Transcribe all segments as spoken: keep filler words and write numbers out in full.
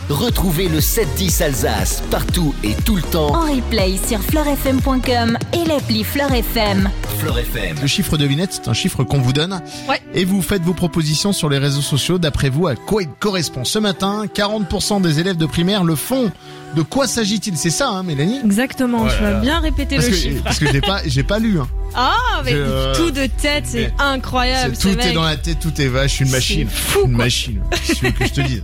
Retrouvez le sept dix Alsace partout et tout le temps en replay sur fleur f m point com et l'appli Fleur F M. Fleur F M. Le chiffre devinette, c'est un chiffre qu'on vous donne. Ouais. Et vous faites vos propositions sur les réseaux sociaux. D'après vous, à quoi il correspond? Ce matin, quarante pour cent des élèves de primaire le font. De quoi s'agit-il? C'est ça, hein, Mélanie? Exactement, Ouais, tu vas là. bien répéter Parce le que, chiffre. parce que j'ai pas, j'ai pas lu, hein. Ah, mais Je, euh, tout de tête, c'est mais incroyable. C'est- ce tout mec. est dans la tête, tout est vache, une machine. C'est fou, une quoi. machine. C'est ce que je te dise.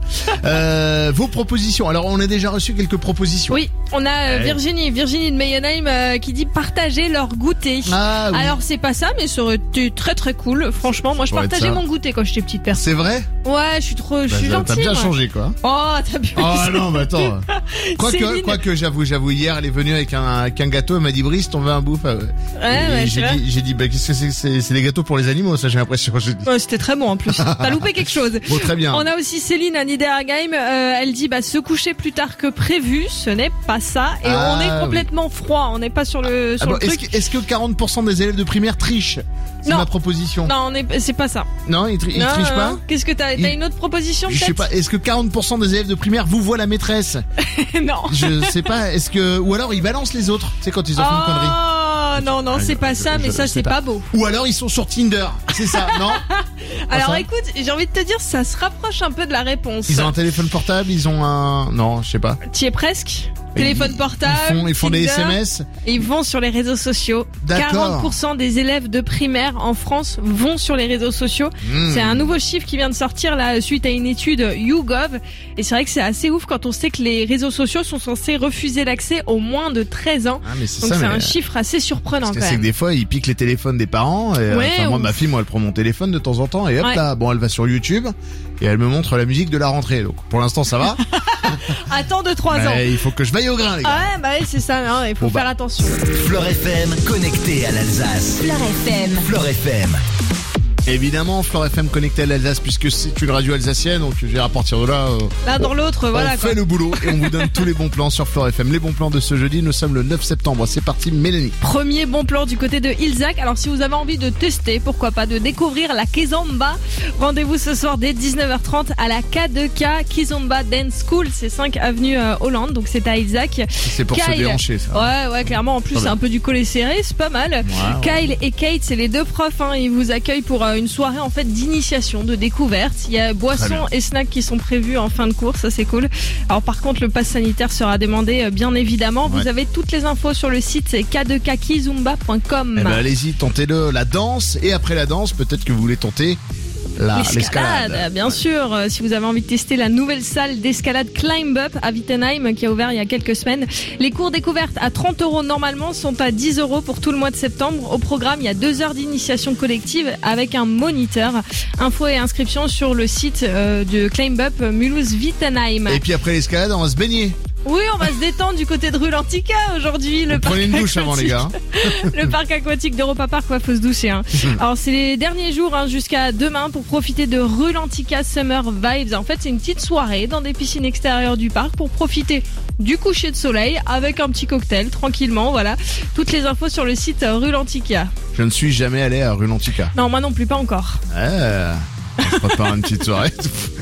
Euh, vos propositions. Alors, on a déjà reçu quelques propositions. Oui, on a euh, Ouais. Virginie, Virginie de Meyenheim euh, qui dit partager leur goûter. Ah, oui. Alors c'est pas ça, mais ça aurait été très très cool. Franchement, moi je pourrait être partageais ça. mon goûter quand j'étais petite personne. C'est vrai? Ouais, je suis trop, je Bah, suis ça- gentille. T'as bien moi. changé, quoi. Oh, t'as bien. Oh non, mais attends. Quoique, Céline. quoique, j'avoue, j'avoue, hier, elle est venue avec un, avec un gâteau, elle m'a dit, Brice, t'en veux un bouffe? Ah ouais. Ouais, Et ouais, j'ai c'est vrai. dit, j'ai dit, bah, qu'est-ce que c'est, c'est, c'est des gâteaux pour les animaux, ça, j'ai l'impression. J'ai dit. Ouais, c'était très bon en plus. T'as loupé quelque chose. Bon, très bien. On a aussi Céline à Niederheim, euh, elle dit bah se coucher plus tard que prévu, ce n'est pas ça et Ah, on est complètement froid, on n'est pas sur le Ah sur bon, le est-ce truc. que, est-ce que quarante pour cent des élèves de primaire trichent? C'est Non. ma proposition. Non, on est c'est pas ça. Non, ils, tri- ils Non, trichent non, pas? non. Qu'est-ce que t'as t'as Ils- une autre proposition Je sais peut-être? pas. Est-ce que quarante pour cent des élèves de primaire vous voient la maîtresse? Non. Je sais pas. Est-ce que, ou alors ils balancent les autres. Tu sais, quand ils ont fait une connerie. Oh non non, c'est pas ça, je- mais je ça sais c'est pas. pas beau. Ou alors ils sont sur Tinder. C'est ça, non? Alors ça écoute, j'ai envie de te dire, ça se rapproche un peu de la réponse. Ils ont un téléphone portable, ils ont un, non, je sais pas. Tu y es presque. Téléphone Ils- portable. Ils font, ils font des Tinder, S M S. et ils vont sur les réseaux sociaux. D'accord. quarante pour cent des élèves de primaire en France vont sur les réseaux sociaux. Mmh. C'est un nouveau chiffre qui vient de sortir là suite à une étude YouGov. Et c'est vrai que c'est assez ouf quand on sait que les réseaux sociaux sont censés refuser l'accès aux moins de treize ans. Ah, mais c'est Donc ça, c'est mais- un chiffre assez surprenant Parce que quand c'est que même. des fois, ils piquent les téléphones des parents. Et, Ouais, enfin, moi, ou- ma fille, moi, elle prend mon téléphone de temps en temps et hop Ouais. là, bon, elle va sur YouTube et elle me montre la musique de la rentrée. Donc, pour l'instant, ça va. Attends de trois ans. Mais il faut que je vaille au grain, les gars. Ah ouais, bah ouais, c'est ça, hein, il faut Bon, bah. faire attention. Fleur F M, connecté à l'Alsace. Fleur F M. Fleur F M. Évidemment, Fleur F M connecté à l'Alsace puisque c'est une radio alsacienne. Donc, je vais à partir de là, euh, L'un dans l'autre, voilà on quoi. fait le boulot et on vous donne tous les bons plans sur Fleur F M. Les bons plans de ce jeudi, nous sommes le neuf septembre. C'est parti, Mélanie. Premier bon plan du côté de Ilzac. Alors si vous avez envie de tester, pourquoi pas, de découvrir la Kizomba, rendez-vous ce soir dès dix-neuf heures trente à la K deux K Kizomba Dance School. C'est cinq avenue euh, Hollande, donc c'est à Ilzac. C'est pour se Kyle. déhancher, ça. Ouais, ouais, clairement. En plus, Pas c'est mal. un peu du collet serré, c'est pas mal. Ouais, ouais. Kyle et Kate, c'est les deux profs. Hein. Ils vous accueillent pour euh, une soirée en fait d'initiation, de découverte. Il y a Très boissons bien. et snacks qui sont prévus en fin de cours, ça c'est cool. Alors par contre, le pass sanitaire sera demandé, euh, bien évidemment. Vous Ouais. avez toutes les infos sur le site k deux k kizumba point com. Eh ben, allez-y, tentez-le, la danse. Et après la danse, peut-être que vous voulez tenter la, l'escalade. Bien sûr. Euh, Si vous avez envie de tester la nouvelle salle d'escalade Climb Up à Wittenheim qui a ouvert il y a quelques semaines. Les cours découvertes à trente euros normalement sont à dix euros pour tout le mois de septembre. Au programme, il y a deux heures d'initiation collective avec un moniteur. Infos et inscriptions sur le site euh, de Climb Up Mulhouse-Wittenheim. Et puis après l'escalade, on va se baigner. Oui, on va se détendre du côté de rue Lantica aujourd'hui. Le parc Prenez une douche avant, les gars. le parc aquatique d'Europa Park, ouais, faut se doucher. Hein. Alors c'est les derniers jours hein, jusqu'à demain pour profiter de Rulantica Summer Vibes. En fait, c'est une petite soirée dans des piscines extérieures du parc pour profiter du coucher de soleil avec un petit cocktail tranquillement. Voilà, toutes les infos sur le site Rulantica. Je ne suis jamais allé à Rulantica. Non, moi non plus, pas encore. Ouais, on se prépare une petite soirée.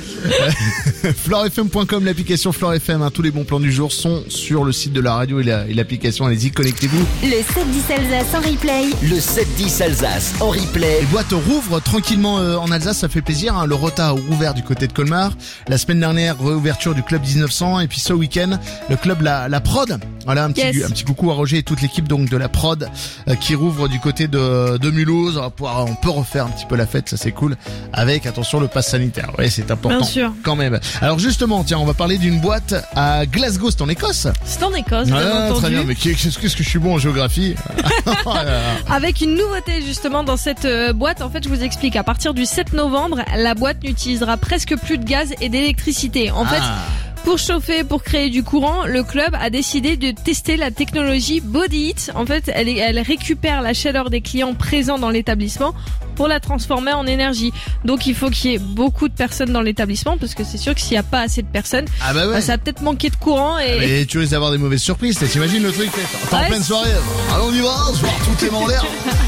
fleur f m point com, l'application Fleur F M, hein, tous les bons plans du jour sont sur le site de la radio et, la, et l'application. Allez-y, connectez-vous. Le sept dix Alsace en replay. Le sept dix Alsace en replay. Les boîtes rouvrent tranquillement euh, en Alsace, ça fait plaisir. Hein. Le Rota a ouvert du côté de Colmar. La semaine dernière, réouverture du club dix-neuf cents. Et puis ce week-end, le club La, la Prod. Voilà, un petit, Yes. un petit coucou à Roger et toute l'équipe donc de La Prod euh, qui rouvre du côté de, de Mulhouse. On va pouvoir, on peut refaire un petit peu la fête, ça c'est cool. Avec, attention, le pass sanitaire. Ouais, c'est important. Bien sûr. Quand même. Alors justement, tiens, on va parler d'une boîte à Glasgow, c'est en Écosse. C'est en Écosse, bien Ah, entendu. très bien, mais qu'est-ce que je suis bon en géographie. Oh là là. Avec une nouveauté justement dans cette euh, boîte, en fait je vous explique, à partir du sept novembre, la boîte n'utilisera presque plus de gaz et d'électricité. En fait, Ah. pour chauffer, pour créer du courant, le club a décidé de tester la technologie Body Heat. En fait, elle, est- elle récupère la chaleur des clients présents dans l'établissement pour la transformer en énergie. Donc il faut qu'il y ait beaucoup de personnes dans l'établissement parce que c'est sûr que s'il n'y a pas assez de personnes, Ah bah ouais. bah, ça va peut-être manquer de courant et... Et tu risques d'avoir des mauvaises surprises, t'imagines le truc, t'es en Ouais, pleine c'est- soirée, allons on y va, ce soir tout est en l'air.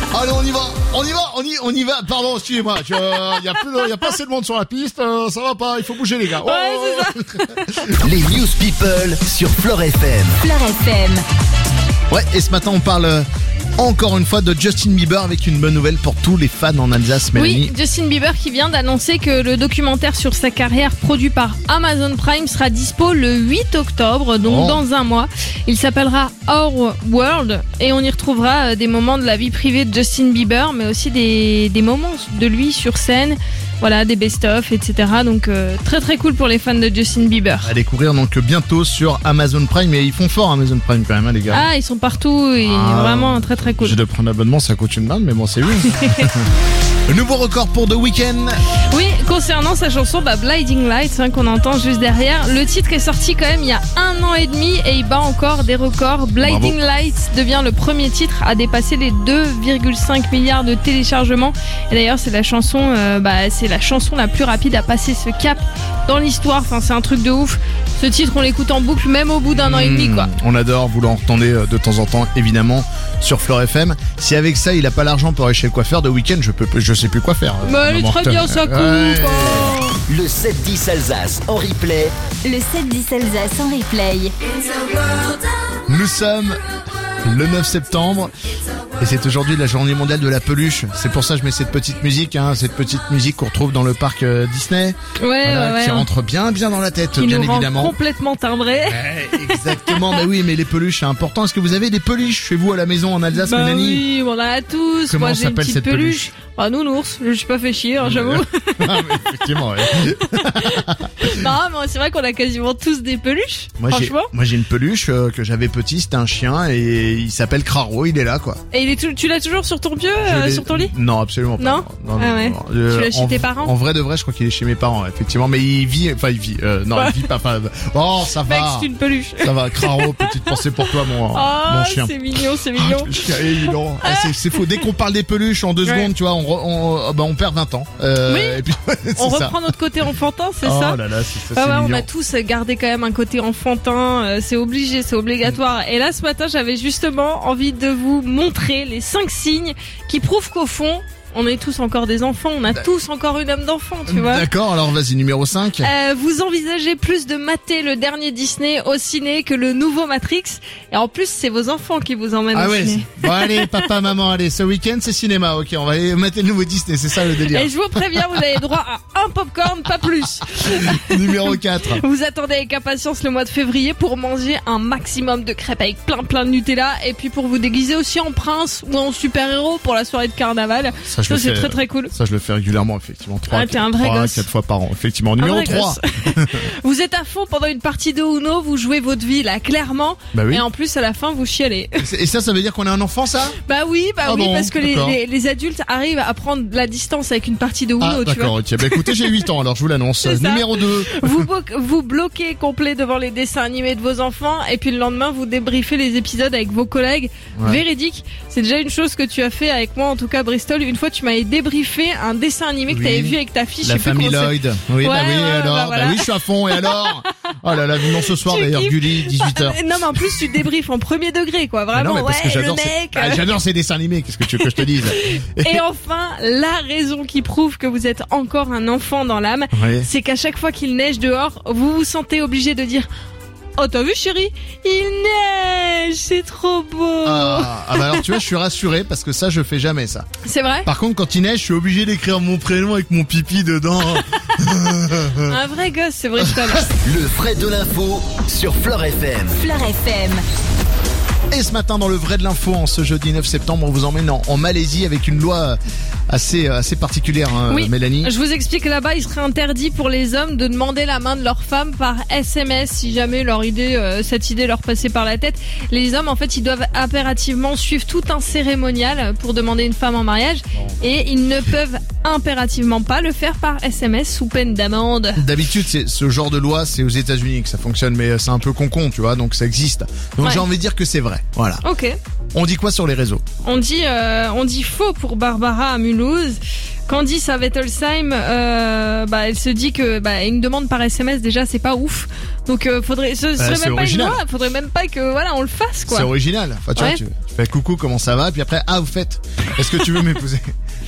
Allez, on y va, on y va, on y, on y va. Pardon, excusez-moi, il euh, y a plus, de, y a pas assez de monde sur la piste, euh, ça va pas, il faut bouger les gars. Oh. Ouais, c'est ça. Les News People sur Fleure F M. Fleure F M. Ouais, et ce matin on parle euh, encore une fois de Justin Bieber avec une bonne nouvelle pour tous les fans en Alsace, Mélanie. Oui, Justin Bieber qui vient d'annoncer que le documentaire sur sa carrière produit par Amazon Prime sera dispo le huit octobre, donc Oh. dans un mois. Il s'appellera Our World et on y retrouvera des moments de la vie privée de Justin Bieber, mais aussi des, des moments de lui sur scène, voilà, des best-of, et cetera. Donc euh, très très cool pour les fans de Justin Bieber. À découvrir donc bientôt sur Amazon Prime, et ils font fort Amazon Prime quand même, hein, les gars. Ah, ils sont partout et Ah. vraiment très très cool. Je dois prendre l'abonnement, ça coûte une main, mais bon, c'est lui. Nouveau record pour The Weeknd. Oui, concernant sa chanson bah, Blinding Lights hein, qu'on entend juste derrière, le titre est sorti quand même il y a un an et demi et il bat encore des records. Blinding Bravo. Lights devient le premier titre à dépasser les deux virgule cinq milliards de téléchargements. Et d'ailleurs, c'est la chanson, euh, bah, c'est la chanson la plus rapide à passer ce cap dans l'histoire. Enfin, c'est un truc de ouf. Ce titre, on l'écoute en boucle même au bout d'un an et demi, quoi. Mmh, on adore, vous l'entendez euh, de temps en temps, évidemment, sur Fleure F M. Si avec ça, il a pas l'argent pour aller chez le coiffeur de week-end, je peux, je sais plus quoi faire. euh, Bah, à un elle est moment. très bien, ça coupe. Ouais. Oh. Le sept dix Alsace en replay. Le sept dix Alsace en replay. Nous sommes le neuf septembre et c'est aujourd'hui la journée mondiale de la peluche. C'est pour ça que je mets cette petite musique, hein, cette petite musique qu'on retrouve dans le parc euh, Disney, Ouais, voilà, ouais, ouais. qui rentre bien, bien dans la tête, Qui bien nous rend évidemment. complètement timbrés. Ouais, exactement, mais oui, mais les peluches c'est important. Est-ce que vous avez des peluches chez vous à la maison en Alsace, Bah Mélanie? oui, on en a tous. Comment Moi, j'ai une s'appelle petite cette peluche. Ah, nounours. Je suis pas fait chier, hein, j'avoue. Ah, mais effectivement, ouais. Non, mais c'est vrai qu'on a quasiment tous des peluches. Moi j'ai, franchement. moi j'ai une peluche euh, que j'avais petit, c'était un chien et il s'appelle Craro, il est là quoi. Et il est tout- tu l'as toujours sur ton pieu, Je euh, l'ai- sur ton lit? Non, absolument pas. Non Ah ouais. Tu l'as chez en, tes parents En vrai de vrai, je crois qu'il est chez mes parents, effectivement. Mais il vit, enfin il vit. Euh, non, Ouais. il vit pas. Enfin, oh, ça Mec, va, c'est une peluche. ça va. Craro, petite pensée pour toi, mon, Oh, mon chien. c'est mignon, c'est mignon. Le chien est évident. Ah, c'est, c'est faux. Dès qu'on parle des peluches en deux Ouais. secondes, tu vois, on, re- on, bah, on perd vingt ans. Euh, Oui. Et puis, c'est On ça. reprend notre côté enfantin, c'est oh ça? là là, c'est ça, Ah c'est ouais, on mignon. a tous gardé quand même un côté enfantin, euh, c'est obligé, c'est obligatoire. Et là, ce matin, j'avais justement envie de vous montrer les cinq signes qui prouvent qu'au fond, on est tous encore des enfants, on a tous encore une âme d'enfant, tu vois. D'accord, alors vas-y, numéro cinq. Euh, vous envisagez plus de mater le dernier Disney au ciné que le nouveau Matrix. Et en plus, c'est vos enfants qui vous emmènent Ah au ouais, ciné. c'est- bon allez, papa, maman, allez, ce week-end c'est cinéma, ok, on va aller mettre le nouveau Disney, c'est ça le délire. Et je vous préviens, vous avez droit à un popcorn, pas plus. Numéro quatre. Vous attendez avec impatience le mois de février pour manger un maximum de crêpes avec plein plein de Nutella et puis pour vous déguiser aussi en prince ou en super-héros pour la soirée de carnaval. Ça, je Ça, le c'est fais, très très cool. Ça, je le fais régulièrement, effectivement. trois, Ah, t'es un vrai trois, gosse. quatre fois par an, effectivement. Un Numéro vrai trois. gosse. Vous êtes à fond pendant une partie de Uno, vous jouez votre vie là, clairement. Bah oui. Et en plus, à la fin, vous chialez. Et ça, ça veut dire qu'on est un enfant, ça? Bah oui, bah Ah oui, bon, parce que les, d'accord. les, les adultes arrivent à prendre la distance avec une partie de Uno, Ah, tu vois. d'accord, ok. Bah écoutez, j'ai huit ans, alors je vous l'annonce. C'est ça. Numéro deux. Vous, bo- vous bloquez complet devant les dessins animés de vos enfants et puis le lendemain vous débriefez les épisodes avec vos collègues. Ouais. Véridique, c'est déjà une chose que tu as fait avec moi, en tout cas Bristol. Une fois tu m'avais débriefé un dessin animé que Oui. tu avais vu avec ta fille. je La sais plus famille comment c'est. Lloyd. Oui, bah Ouais, oui, ouais, et alors? bah voilà. Bah oui, je suis à fond, et alors? Oh là là, non, ce soir Tu d'ailleurs, kiffes. Gulli, dix-huit heures. Non mais en plus tu débriefes en premier degré quoi, vraiment. non, mais parce ouais, que j'adore, le ces... mec. Ah, j'adore ces dessins animés, qu'est-ce que tu veux que je te dise? Et enfin, la raison qui prouve que vous êtes encore un enfant dans l'âme, Ouais. c'est qu'à chaque fois qu'il neige dehors, vous vous sentez obligé de dire « Oh, t'as vu chérie, il neige, c'est trop beau Ah, ah bah alors tu vois, je suis rassuré parce que ça, je fais jamais ça. C'est vrai? Par contre, quand il neige, je suis obligé d'écrire mon prénom avec mon pipi dedans. Un vrai gosse, c'est Bristol. Le vrai de l'info sur Fleure F M. Fleure F M. Et ce matin, dans le vrai de l'info, en ce jeudi neuf septembre, on vous emmène en, en Malaisie avec une loi assez assez particulière, hein, Oui. Mélanie. Je vous explique que là-bas, il serait interdit pour les hommes de demander la main de leur femme par S M S si jamais leur idée, euh, cette idée leur passait par la tête. Les hommes, en fait, ils doivent impérativement suivre tout un cérémonial pour demander une femme en mariage et ils ne peuvent impérativement pas le faire par S M S sous peine d'amende. D'habitude, c'est ce genre de loi, c'est aux États-Unis que ça fonctionne, mais c'est un peu con-con, tu vois, donc ça existe. Donc Ouais. j'ai envie de dire que c'est vrai. Voilà. Ok. On dit quoi sur les réseaux ? On dit, euh, on dit faux pour Barbara à Mulhouse. Candice à Wettelsheim, euh, bah, elle se dit que bah, une demande par S M S déjà c'est pas ouf. Donc euh, faudrait, ce serait euh, même pas original. une loi, faudrait même pas que voilà on le fasse quoi. C'est original. Enfin, tu, ouais. vois, tu fais coucou, comment ça va ? Puis après, ah, au fait, est-ce que tu veux m'épouser ?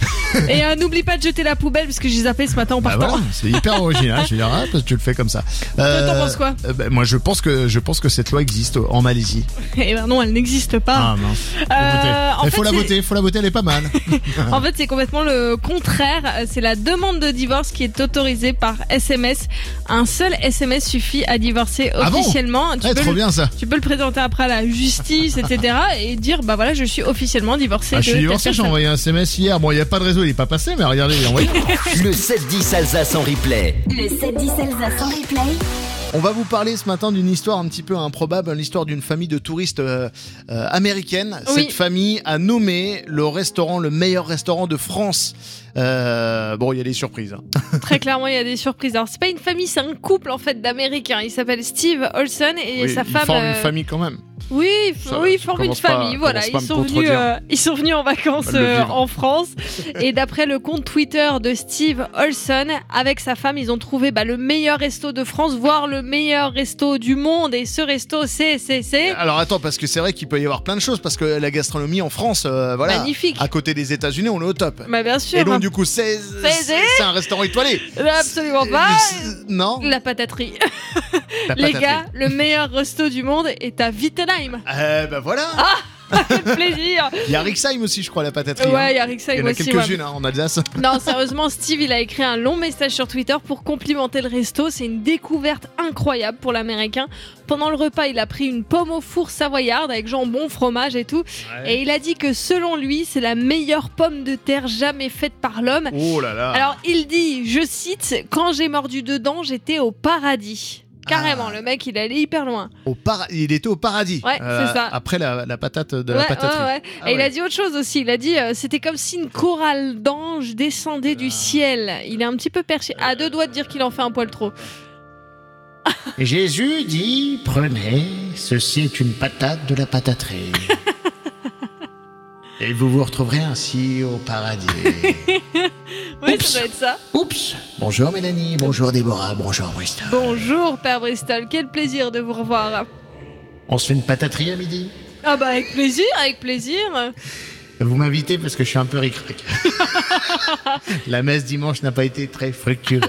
Et euh, n'oublie pas de jeter la poubelle parce que je les ai appelés ce matin en Bah partant. voilà, c'est hyper original. Je veux dire, ah, parce que tu le fais comme ça. Euh, Toi, t'en penses quoi ? euh, bah, Moi, je pense que je pense que cette loi existe en Malaisie. Eh ben non, elle n'existe pas. Ah mince. Euh, en Il fait, faut la c'est- voter, faut la voter, elle est pas mal. En fait, c'est complètement le contraire. C'est la demande de divorce qui est autorisée par S M S. Un seul S M S suffit à divorcer Ah bon ? officiellement. tu, Ouais, peux trop le, bien ça. tu peux le présenter après à la justice, et cetera. Et dire, bah voilà, je suis officiellement divorcée. Ah, de je suis telle divorcé, j'ai personne. envoyé un S M S hier. Bon, il n'y a pas de réseau, il est pas passé, mais regardez, il est envoyé. Le sept dix Alsace en replay. Le sept dix Alsace en replay. On va vous parler ce matin d'une histoire un petit peu improbable, l'histoire d'une famille de touristes euh, euh, américaines. Oui. Cette famille a nommé le restaurant le meilleur restaurant de France. Euh, bon, il y a des surprises. Hein. Très clairement, il y a des surprises. Alors, c'est pas une famille, c'est un couple en fait d'Américains. Il s'appelle Steve Olson et Oui, sa ils femme. forment euh, une famille quand même. Oui, Ça, oui, ils tu forment une commences pas- famille. Voilà, commence pas à ils me sont venus, contredire. euh, ils sont venus en vacances Mal le euh, vivre. en France. Et d'après le compte Twitter de Steve Olson, avec sa femme, ils ont trouvé bah, le meilleur resto de France, voire le meilleur resto du monde. Et ce resto, c'est, c'est, c'est Alors attends, parce que c'est vrai qu'il peut y avoir plein de choses, parce que la gastronomie en France, euh, voilà, magnifique. à côté des États-Unis, on est au top. Bah bien sûr. Et donc du coup, c'est C'est- c'est c'est un restaurant étoilé. Absolument pas. Euh, Non. La pataterie. La Les pataterie. gars, le meilleur resto du monde est à Wittenheim. Eh ben voilà. Quel plaisir. Il y a Rixheim aussi, je crois, la pataterie. Ouais, hein. il y a Rixheim Il y en a aussi. quelques-unes ouais. hein, en Alsace. Non, sérieusement, Steve, il a écrit un long message sur Twitter pour complimenter le resto. C'est une découverte incroyable pour l'Américain. Pendant le repas, il a pris une pomme au four savoyarde avec jambon, fromage et tout. Ouais. Et il a dit que selon lui, c'est la meilleure pomme de terre jamais faite par l'homme. Oh là là. Alors, il dit, je cite, « Quand j'ai mordu dedans, j'étais au paradis ». Carrément, Ah. le mec, il allait hyper loin. Au para- Il était au paradis. Ouais, c'est ça. Après la, la patate de Ouais, la pataterie. ouais, ouais. Ah Et il ouais. a dit autre chose aussi. Il a dit euh, c'était comme si une chorale d'anges descendait du ciel. Il est un petit peu perché. À deux doigts de dire qu'il en fait un poil trop. Et Jésus dit, prenez, ceci est une patate de la pataterie. Et vous vous retrouverez ainsi au paradis. Oui, Oups. ça doit être ça. Oups. Bonjour Mélanie, bonjour Déborah, bonjour Bristol. Bonjour, Père Bristol. Quel plaisir de vous revoir. On se fait une pataterie à midi? Ah bah avec plaisir, avec plaisir. Vous m'invitez parce que je suis un peu ric-rac. La messe dimanche n'a pas été très fructueuse.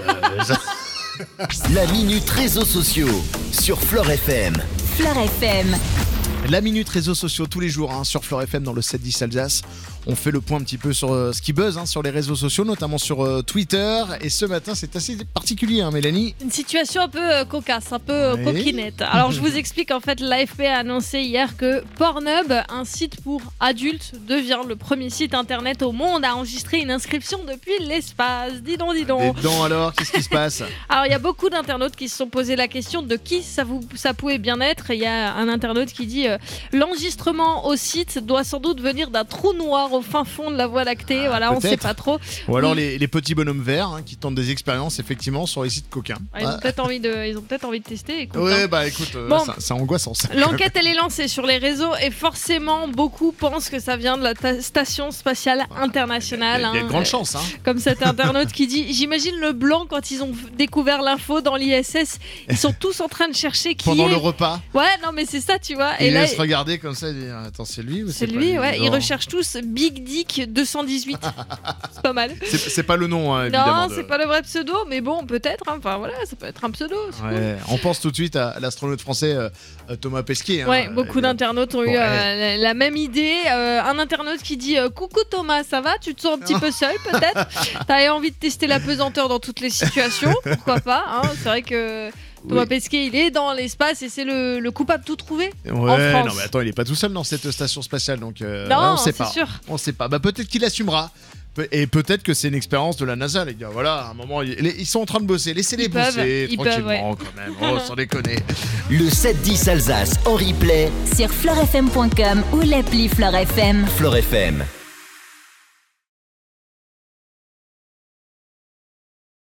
La minute réseaux sociaux sur Fleur F M. Fleur F M. La minute réseaux sociaux tous les jours hein, sur Fleur F M dans le sept dix Alsace. On fait le point un petit peu sur euh, ce qui buzz hein, sur les réseaux sociaux, notamment sur euh, Twitter. Et ce matin, c'est assez particulier, hein, Mélanie. Une situation un peu euh, cocasse, un peu euh, Oui. coquinette. Alors je vous explique en fait, l'A F P a annoncé hier que Pornhub, un site pour adultes, devient le premier site internet au monde à enregistrer une inscription depuis l'espace. Dis donc, dis donc. Et dedans alors, qu'est-ce qui se passe? Alors il y a beaucoup d'internautes qui se sont posé la question de qui ça, vous, ça pouvait bien être. Il y a un internaute qui dit euh, l'enregistrement au site doit sans doute venir d'un trou noir au fin fond de la Voie lactée. Voilà, on peut-être. sait pas trop. Ou alors Oui. les, les petits bonhommes verts hein, qui tentent des expériences effectivement sur les sites coquins. Ils ont Ah. peut-être envie de, ils ont peut-être envie de tester. Écoute, Ouais, hein. bah écoute, euh, Bon. ça- c'est angoissant ça. L'enquête elle est lancée sur les réseaux et forcément beaucoup pensent que ça vient de la ta- station spatiale internationale. Il y a, il y a hein. de grandes chances. Hein. Comme cet internaute qui dit j'imagine le blanc quand ils ont découvert l'info dans l'I S S, ils sont tous en train de chercher qui Pendant est. le repas, Ouais, non mais c'est ça, tu vois. et Et il là, se regarder comme ça et dire attends, c'est lui ou c'est pas lui, ouais. Ils Non. recherchent tous Big Dick deux cent dix-huit. C'est pas mal. C'est, c'est pas le nom, hein, évidemment. Non, de- c'est pas le vrai pseudo, mais bon, peut-être. hein. Enfin voilà, ça peut être un pseudo. c'est cool. Ouais, on pense tout de suite à l'astronaute français euh, euh, Thomas Pesquet. hein, Ouais, euh, beaucoup évidemment. d'internautes ont eu Bon, euh, la, la même idée. Euh, un internaute qui dit euh, coucou Thomas, ça va? Tu te sens un petit peu seul peut-être? T'as envie de tester la pesanteur dans toutes les situations? Pourquoi pas hein. C'est vrai que Thomas Oui. Pesquet, il est dans l'espace et c'est le, le coupable tout trouvé. Ouais, en France. non mais attends, il est pas tout seul dans cette station spatiale, donc euh, Non, ouais, on sait c'est pas. sûr. On sait pas. Bah peut-être qu'il assumera. Pe- Et peut-être que c'est une expérience de la NASA, les gars. Voilà, à un moment, ils, ils sont en train de bosser. Laissez-les Ils peuvent, bosser ils peuvent, tranquillement, quand même. Oh, sans déconner. Le sept dix Alsace en replay. Sur fleurfm point com ou l'appli Fleur F M. Fleur F M.